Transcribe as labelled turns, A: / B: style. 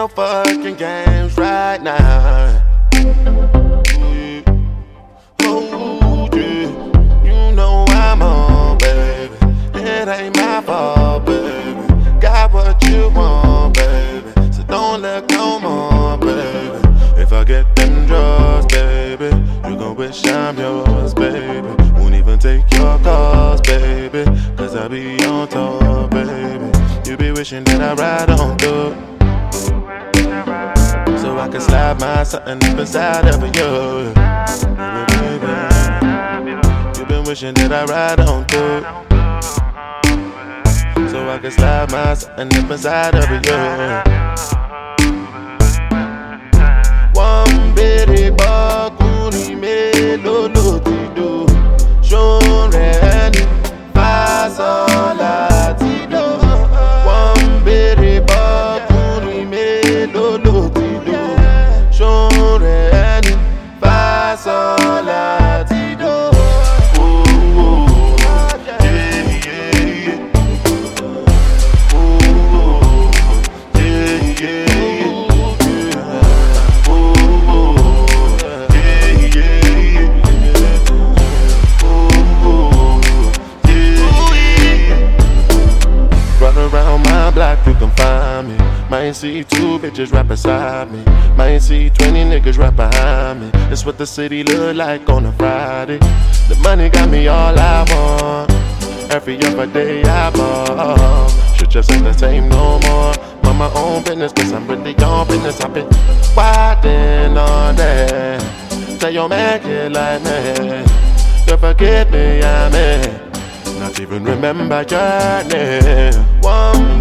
A: no fucking games right now. Oh, yeah. You know I'm on, baby. It ain't my fault, baby. Got what you want, baby. So don't look no more, baby. If I get them drugs, baby, you gon' wish I'm yours, baby. Won't even take your calls, baby, cause I be on top, baby. You be wishing that I ride on through, so I can slide my something up inside of you, baby. You been wishing that I ride on through, so I can slide my something up inside of you. One bitty bakuni me lolo ti do, shon reni fasola ti do. One bitty bakuni me lolo ti do, shon reni fasola ti do. Around my block you can find me. Might see 2 bitches right beside me. Might see 20 niggas right behind me. That's what the city look like on a Friday. The money got me all I want. Every other day I ball. Should just ain't the same no more. Mind my own business, cause I'm really on business. I've been wildin' all day. Tell your man kid like me, don't forget me, I'm in. Not even remember your name. One